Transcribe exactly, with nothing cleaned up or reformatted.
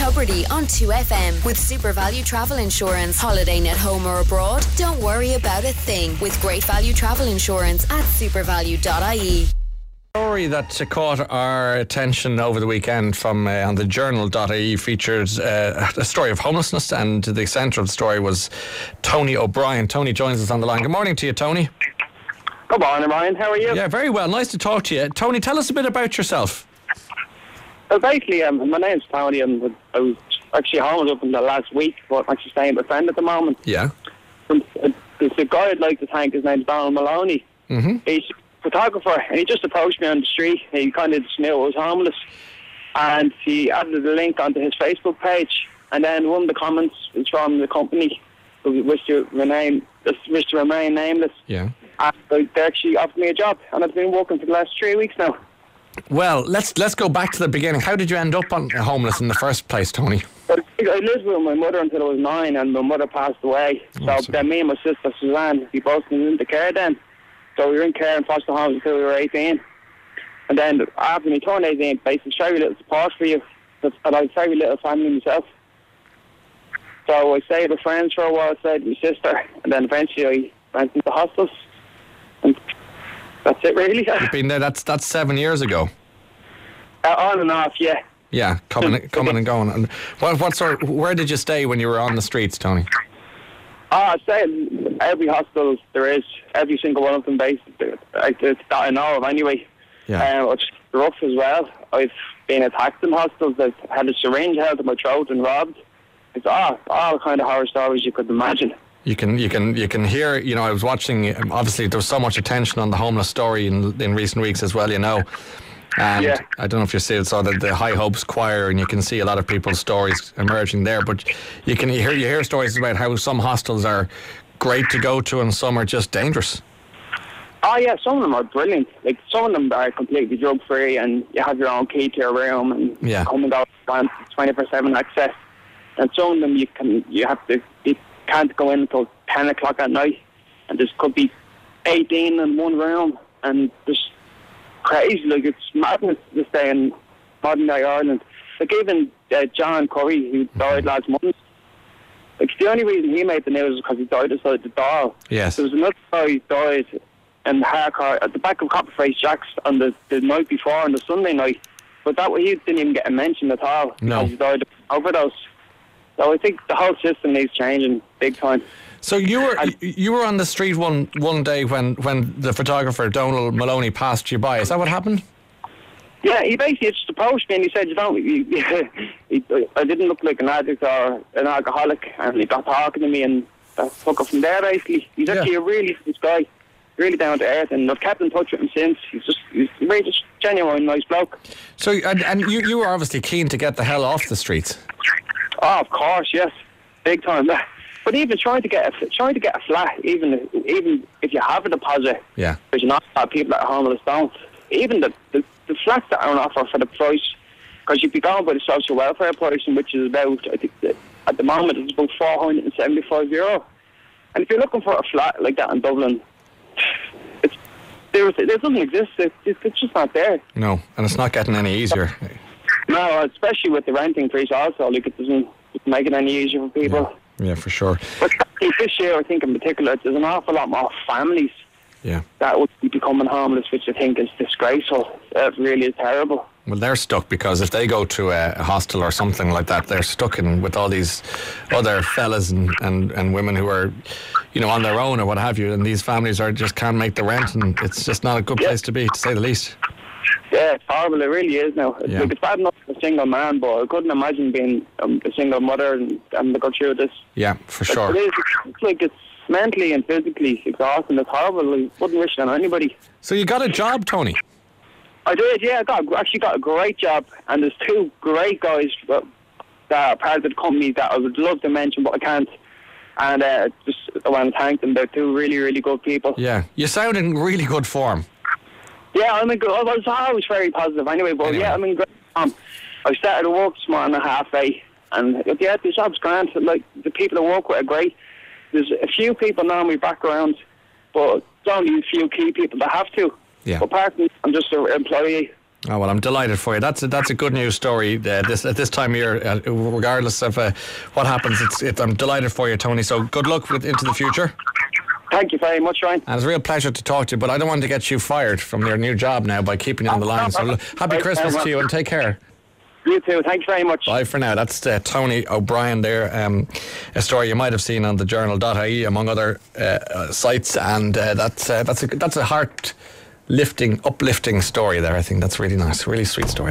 Tubridy on two F M with Super Value Travel Insurance. Holidaying at home or abroad? Don't worry about a thing with Great Value Travel Insurance at supervalue dot I E. Story that caught our attention over the weekend from uh, on the journal dot I E featured uh, a story of homelessness, and the centre of the story was Tony O'Brien. Tony joins us on the line. Good morning to you, Tony. Good morning, Ryan. How are you? Yeah, very well. Nice to talk to you. Tony, tell us a bit about yourself. Well, basically, um, my name's Tony, and I was actually homeless up until last week, but I'm actually staying with a friend at the moment. Yeah. And, uh, there's a guy I'd like to thank. His name's Donald Maloney. Mm-hmm. He's a photographer, and he just approached me on the street. He kind of just knew I was homeless, and he added a link onto his Facebook page. And then one of the comments was from the company who wished to remain, wished to remain nameless. Yeah. And they actually offered me a job, and I've been working for the last three weeks now. Well, let's let's go back to the beginning. How did you end up on homeless in the first place, Tony? I lived with my mother until I was nine, and my mother passed away. So Oh, sorry. then me and my sister Suzanne, we both went into care then. So we were in care and foster homes until we were eighteen. And then after we turned eighteen, basically very little support for you. And I had very little family myself. So I stayed with friends for a while, I stayed with my sister, and then eventually I went into hostels. And that's it, really. You've been there. That's that's seven years ago. Uh, on and off, yeah. Yeah, coming coming and going. And what what sort? Where did you stay when you were on the streets, Tony? Oh, I say every hospital there is, every single one of them, basically, like, it's that I know of anyway. Yeah. Um, it's rough as well. I've been attacked in hospitals. I've had a syringe held to my throat and robbed. It's all, all kind of horror stories you could imagine. You can, you can, you can hear. You know, I was watching. um, Obviously, there was so much attention on the homeless story in in recent weeks as well. You know, and Yeah. I don't know if you see it, saw the, the High Hopes Choir, and you can see a lot of people's stories emerging there. But you can hear you hear stories about how some hostels are great to go to, and some are just dangerous. Oh yeah, some of them are brilliant. Like some of them are completely drug free, and you have your own key to your room, and Yeah. come and go twenty-four seven access. And some of them you can you have to you can't go in until ten o'clock at night, and there could be eighteen in one room, and there's crazy. Like it's madness to stay in modern day Ireland. Like even uh, John Curry, who died last month. Like the only reason he made the news is because he died outside the door. Yes. There was another guy who died in Harcourt at the back of Copperface Jacks on the, the night before, on the Sunday night. But that he didn't even get a mention at all. No. Because he died of overdose. So I think the whole system needs changing big time. So you were And- you were on the street one one day when, when the photographer Donald Maloney passed you by. Is that what happened? Yeah, he basically just approached me and he said, you don't, you, he, I didn't look like an addict or an alcoholic, and he got talking to me, and that took it from there basically. He's Yeah. actually a really nice guy, really down to earth, and I've kept in touch with him since. He's just, he's really just genuine nice bloke. So and, and you you were obviously keen to get the hell off the streets. Oh, of course, yes, big time. But even trying to get a, trying to get a flat, even even if you have a deposit, Yeah. because you're not a lot of people that are homeless don't. Even the, the, the flats that are on offer for the price, because you'd be going by the social welfare pricing, which is about, I think, the, at the moment it's about four hundred seventy-five euro. And if you're looking for a flat like that in Dublin, it's there, there doesn't exist. It, it, it's just not there. No, and it's not getting any easier. No, especially with the rent increase also, like it doesn't make it any easier for people. Yeah, for sure. But I think this year, I think in particular, there's an awful lot more families Yeah. that would be becoming homeless, which I think is disgraceful. It really is terrible. Well, they're stuck because if they go to a, a hostel or something like that, they're stuck in with all these other fellas and, and, and women who are, you know, on their own or what have you, and these families are just can't make the rent, and it's just not a good Yeah. place to be, to say the least. Yeah, it's horrible. It really is now. It's, Yeah. like, it's bad enough as a single man, but I couldn't imagine being um, a single mother and having to go through this. Yeah, for Like, sure. It is. It's like it's mentally and physically exhausting. It's horrible. I wouldn't wish it on anybody. So you got a job, Tony? I did, yeah. I got actually got a great job, and there's two great guys that are part of the company that I would love to mention, but I can't. And uh, just I want to thank them. They're two really, really good people. Yeah. You sound in really good form. Yeah, I'm in good. I was always very positive anyway, but Anyway. yeah, I'm in great form. I started work this morning at half eight, and yeah, the job's grand. Like the people I work with are great. There's a few people now in my background, but it's only a few key people that have to. Yeah. Apart from I'm just an employee. Oh, well, I'm delighted for you. That's a, that's a good news story uh, this at this time of year, uh, regardless of uh, what happens. It's, it, I'm delighted for you, Tony. So good luck with into the future. Thank you very much, Ryan. And it's a real pleasure to talk to you, but I don't want to get you fired from your new job now by keeping you on the line. So look, happy Christmas to you and take care. You too. Thank you very much. Bye for now. That's uh, Tony O'Brien there. Um, a story you might have seen on the journal dot I E among other uh, uh, sites, and uh, that's uh, that's a that's a heart lifting, uplifting story there. I think that's really nice, really sweet story.